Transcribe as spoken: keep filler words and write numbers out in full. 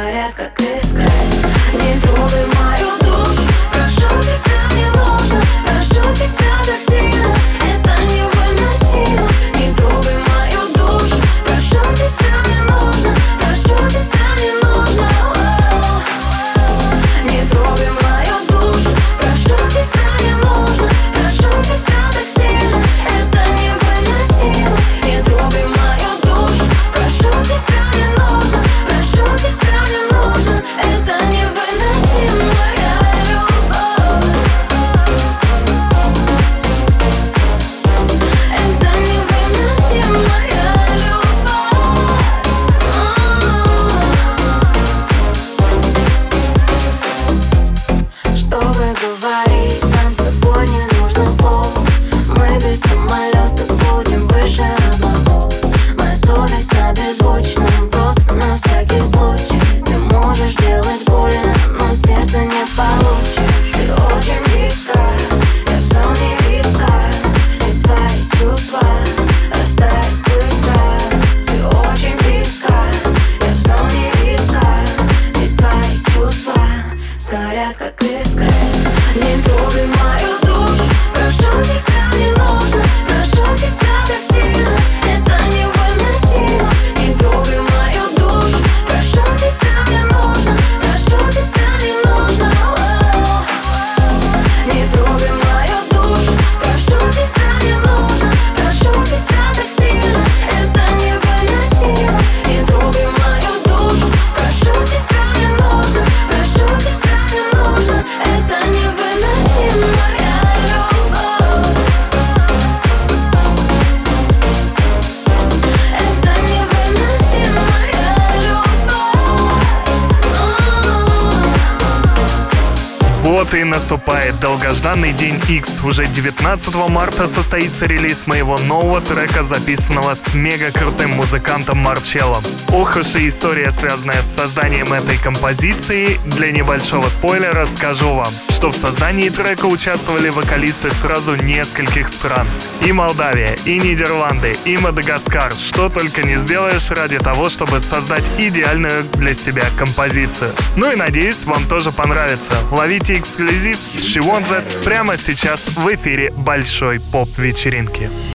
горят как искры. Не трогай мою душу, прошу тебя, мне можно. Прошу тебя так сильно, это невыносимо. Не трогай мою душу, прошу тебя, мне можно. Прошу тебя, мне нужно. Не трогай мою душу, прошу тебя, мне можно. Прошу тебя так сильно, это невыносимо. Не трогай мою душу, прошу тебя, мне нужно. Прошу тебя, мне нужно. Это невыносимая любовь. Это невыносимая любовь. Чтобы говорить, нам с тобой не нужно слов. Мы без самолета будем выше облаков. Моя совесть на беззвучном, просто на всякий случай. Ты можешь делать больно, но сердце не получишь. Ты очень близко, я в зоне риска. И твои чувства растают быстро. Ты очень близко, я в зоне риска. И твои чувства горят как искры. Не трогай мою душу, прошу тебя, мне нужно. Прошу тебя так сильно, это невыносимо. Не трогай мою душу, прошу тебя, мне нужно. Прошу тебя, мне нужно. Не трогай мою душу, прошу тебя, мне нужно. Прошу тебя так сильно, это невыносимо. Не трогай мою душу, прошу тебя, мне нужно. Прошу тебя, мне нужно. Это невыносимая любовь. Это невыносимая любовь. Вот и наступает долгожданный день X. Уже девятнадцатого марта состоится релиз моего нового трека, записанного с мега крутым музыкантом Марчелло. Ох уж и история, связанная с созданием этой композиции. Для небольшого спойлера скажу вам, что в создании трека участвовали вокалисты сразу нескольких стран. И Молдавия, и Нидерланды, и Мадагаскар. Что только не сделаешь ради того, чтобы создать идеальную для себя композицию. Ну и надеюсь, вам тоже понравится. Ловите эксклюзив She Wants That прямо сейчас в эфире большой поп-вечеринки.